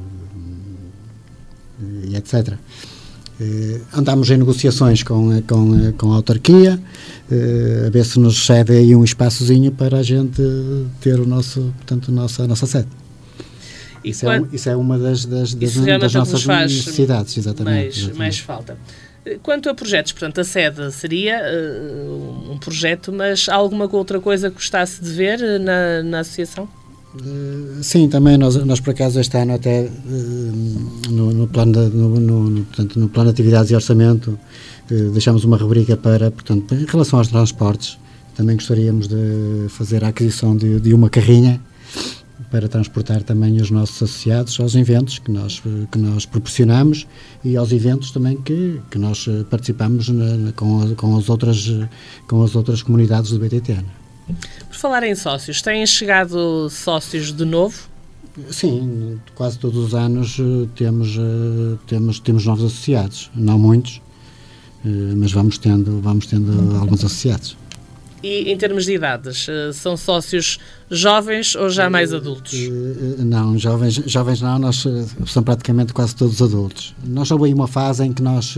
e etc. Andamos em negociações com a autarquia, a ver se nos cede aí um espaçozinho para a gente ter a nossa sede. Isso é uma das nossas necessidades, exatamente. Mais falta. Quanto a projetos, portanto, a sede seria um projeto, mas há alguma outra coisa que gostasse de ver na associação? Sim, também nós por acaso este ano até no plano de atividades e orçamento deixamos uma rubrica portanto, em relação aos transportes, também gostaríamos de fazer a aquisição de uma carrinha para transportar também os nossos associados aos eventos que nós proporcionamos e aos eventos também que nós participamos com as outras comunidades do BTT. Por falar em sócios, têm chegado sócios de novo? Sim, quase todos os anos temos novos associados, não muitos, mas vamos tendo alguns associados. E em termos de idades, são sócios jovens ou já mais adultos? Não, jovens não, nós são praticamente quase todos adultos. Nós houve aí uma fase em que nós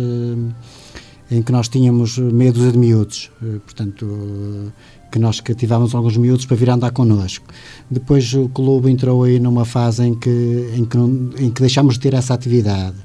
tínhamos meia dúzia de miúdos, portanto, que nós cativávamos alguns miúdos para vir andar connosco. Depois o clube entrou aí numa fase em que deixámos de ter essa atividade.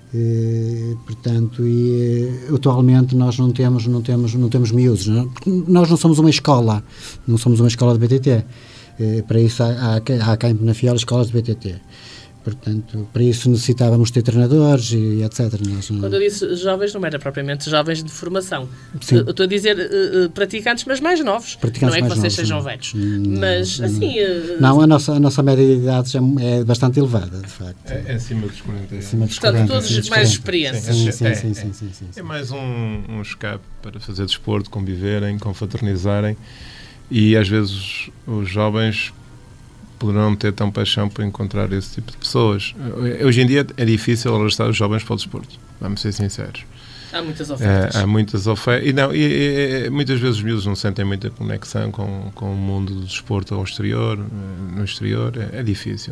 Portanto, atualmente nós não temos miúdos. Nós não somos uma escola de BTT. Para isso há cá em Penafiel escolas de BTT. Portanto, para isso necessitávamos ter treinadores e etc. Quando eu disse jovens, não era propriamente jovens de formação. Sim. Eu estou a dizer praticantes, mas mais novos. Não é que vocês sejam velhos. Mas, assim... Não, a nossa média de idade já é bastante elevada, de facto. É acima dos 40 anos. Portanto, todos mais experientes. Sim. É mais um escape para fazer desporto, conviverem, confraternizarem. E, às vezes, os jovens poderão ter tão paixão por encontrar esse tipo de pessoas. Hoje em dia é difícil arrastar os jovens para o desporto, vamos ser sinceros. Há muitas ofertas. Há muitas ofertas. E muitas vezes os miúdos não sentem muita conexão com o mundo do desporto ao exterior, no exterior, é difícil.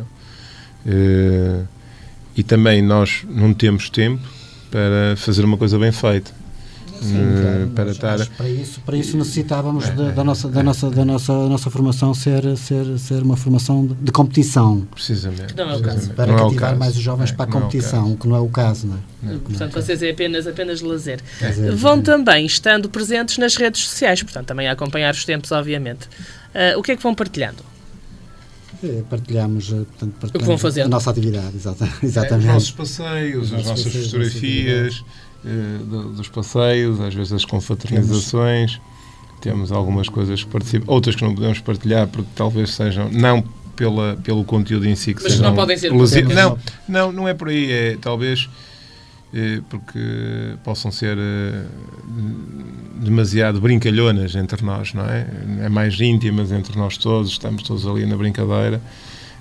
E também nós não temos tempo para fazer uma coisa bem feita. Sim, claro, para isso necessitávamos da nossa formação ser uma formação de competição. Precisamente. Não é o caso. Para cativar mais os jovens para a competição, o que não é o caso. Não é? Portanto, vocês é apenas lazer. Vão também estando presentes nas redes sociais, portanto, também a acompanhar os tempos, obviamente. O que é que vão partilhando? Partilhamos o que vão fazer? A nossa atividade, exatamente. Os nossos passeios, as nossas fotografias dos passeios, às vezes as confraternizações. Temos algumas coisas que participam, outras que não podemos partilhar porque talvez sejam, não pelo conteúdo em si, que mas sejam, não podem ser não é por aí, é talvez porque possam ser demasiado brincalhonas entre nós, não é? É mais íntimas entre nós todos, estamos todos ali na brincadeira.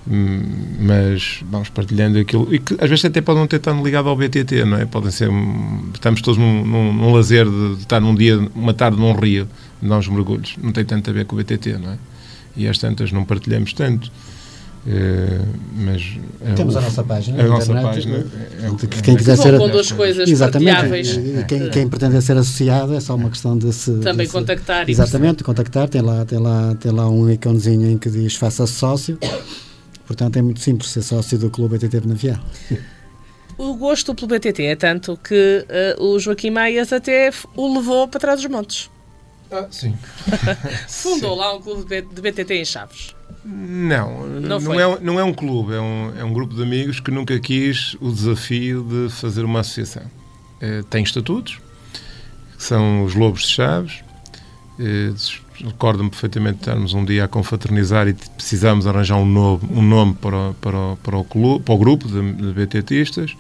mas vamos partilhando aquilo, e que às vezes até pode não ter estado ligado ao BTT, não é? Podem ser, estamos todos num lazer de estar num dia, uma tarde num rio, de dar uns mergulhos, não tem tanto a ver com o BTT, não é? E às tantas não partilhamos tanto. Mas temos a nossa página, a nossa página quem quiser ser com duas coisas partilháveis, quem pretender ser associado é só uma questão de se também contactar, exatamente, contactar, tem lá um iconezinho em que diz faça sócio, portanto é muito simples ser sócio do Clube BTT Penafiel. O gosto pelo BTT é tanto que o Joaquim Maias até o levou para trás dos montes. Sim. Fundou lá um clube de BTT em Chaves. Não é um clube, é um grupo de amigos que nunca quis o desafio de fazer uma associação. Tem estatutos, que são os Lobos de Chaves. Recordo-me perfeitamente de estarmos um dia a confraternizar e precisámos arranjar um nome para o clube, para o grupo de BTTistas,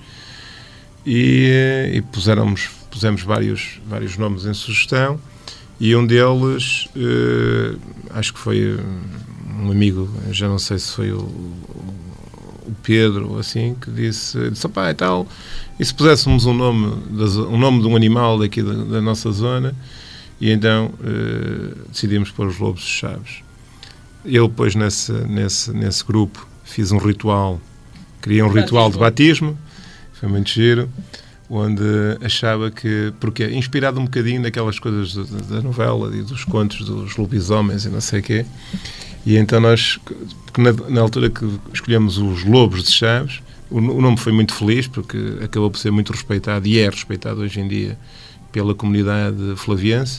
e pusemos vários nomes em sugestão, e um deles, acho que foi um amigo, já não sei se foi o Pedro ou assim, que disse opá, e tal, e se puséssemos um nome de um animal daqui da nossa zona, e então decidimos pôr os Lobos de Chaves. Eu depois nesse grupo fiz um ritual, criei um ritual de batismo, foi muito giro, onde achava que, porque inspirado um bocadinho naquelas coisas da novela e dos contos dos lobisomens e não sei o quê. E então nós, na altura que escolhemos os Lobos de Chaves, o nome foi muito feliz, porque acabou por ser muito respeitado, e é respeitado hoje em dia pela comunidade flaviense.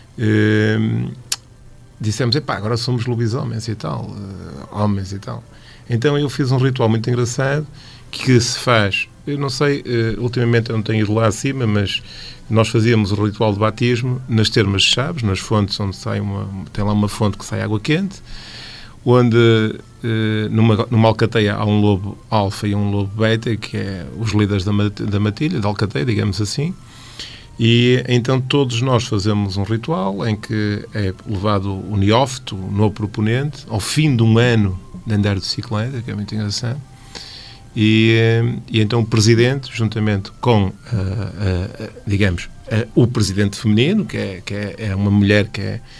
Dissemos, agora somos lobisomens e tal, homens e tal. Então eu fiz um ritual muito engraçado, que se faz, eu não sei, ultimamente eu não tenho ido lá acima, mas nós fazíamos o ritual de batismo nas termas de Chaves, nas fontes onde tem lá uma fonte que sai água quente, onde numa alcateia há um lobo alfa e um lobo beta, que é os líderes da matilha, da alcateia, digamos assim, e então todos nós fazemos um ritual em que é levado o neófito, o novo proponente, ao fim de um ano de andar de bicicleta, que é muito engraçado. E então o presidente, juntamente com, digamos, o presidente feminino, que é uma mulher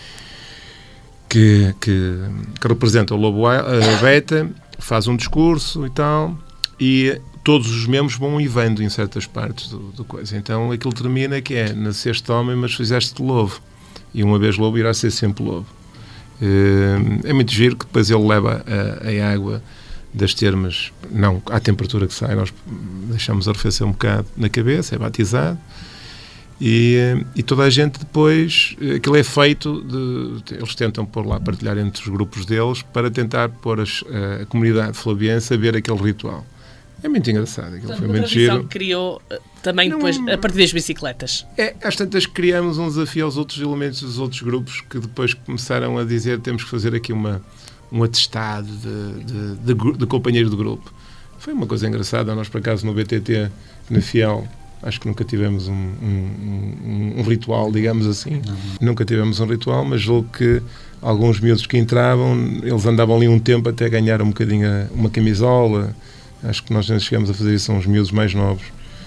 que representa o lobo beta, faz um discurso e tal, e todos os membros vão ivando em certas partes do coisa. Então aquilo termina que é, nasceste homem, mas fizeste lobo. E uma vez lobo irá ser sempre lobo. É muito giro que depois ele leva a água das termas, não à temperatura que sai, nós deixamos arrefecer um bocado na cabeça, é batizado, e toda a gente depois, aquilo é feito, eles tentam pôr lá, partilhar entre os grupos deles, para tentar pôr a comunidade flaviense a ver aquele ritual. É muito engraçado, aquilo foi muito giro. Que criou também depois, a partir das bicicletas. Às tantas criamos um desafio aos outros elementos dos outros grupos, que depois começaram a dizer, temos que fazer aqui um atestado de companheiro de grupo. Foi uma coisa engraçada. Nós, por acaso, no BTT Penafiel, acho que nunca tivemos um ritual, digamos assim. Nunca tivemos um ritual, mas julgo que alguns miúdos que entravam, eles andavam ali um tempo até ganhar um bocadinho uma camisola. Acho que nós chegamos a fazer isso a uns miúdos mais novos.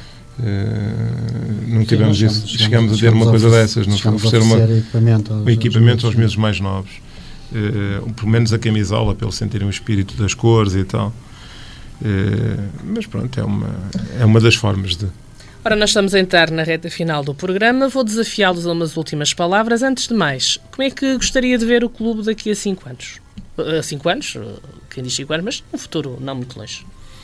Não tivemos isso. Chegamos a ter uma coisa dessas. Não oferecer um equipamento aos miúdos mais novos. Pelo menos a camisola, para eles sentirem o espírito das cores e tal. Mas pronto, é uma das formas de... Ora, nós estamos a entrar na reta final do programa. Vou desafiá-los a umas últimas palavras. Antes de mais, como é que gostaria de ver o clube daqui a 5 anos? 5 anos? Quem diz 5 anos, mas um futuro não muito longe.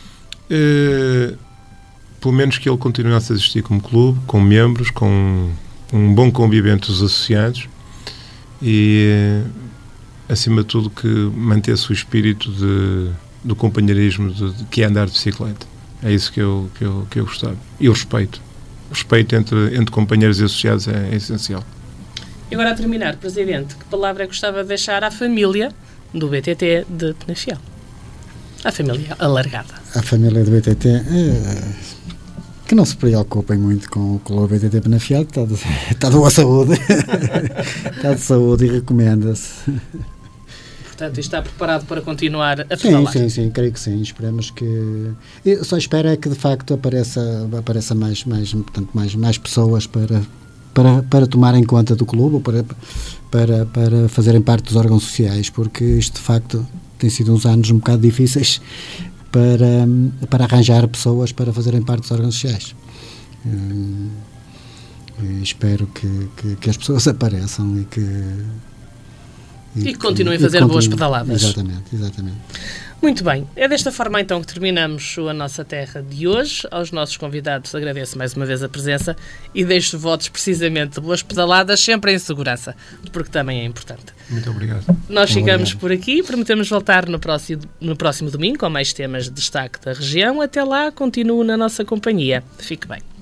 Pelo menos que ele continuasse a existir como clube, com membros, com um bom convivente dos associados, e acima de tudo que mantesse o espírito do companheirismo que é andar de bicicleta. É isso que eu gostava. E o respeito. O respeito entre companheiros e associados é essencial. E agora, a terminar, Presidente, que palavra é que gostava de deixar à família do BTT de Penafiel? À família alargada. A família do BTT... que não se preocupem muito com o Clube BTT Penafiel, está de boa saúde. Está de saúde e recomenda-se. portanto, está preparado para continuar a pedalar. Sim, creio que sim. Esperamos que... Eu só espero é que, de facto, apareça mais pessoas para tomarem conta do clube, para fazerem parte dos órgãos sociais, porque isto, de facto, tem sido uns anos um bocado difíceis para arranjar pessoas para fazerem parte dos órgãos sociais. Espero que as pessoas apareçam e continuem a fazer boas pedaladas. Exatamente. Muito bem, é desta forma então que terminamos a Nossa Terra de hoje. Aos nossos convidados agradeço mais uma vez a presença e deixo votos precisamente de boas pedaladas, sempre em segurança, porque também é importante. Muito obrigado. Nós chegamos por aqui, prometemos voltar no próximo domingo com mais temas de destaque da região. Até lá, continuo na nossa companhia. Fique bem.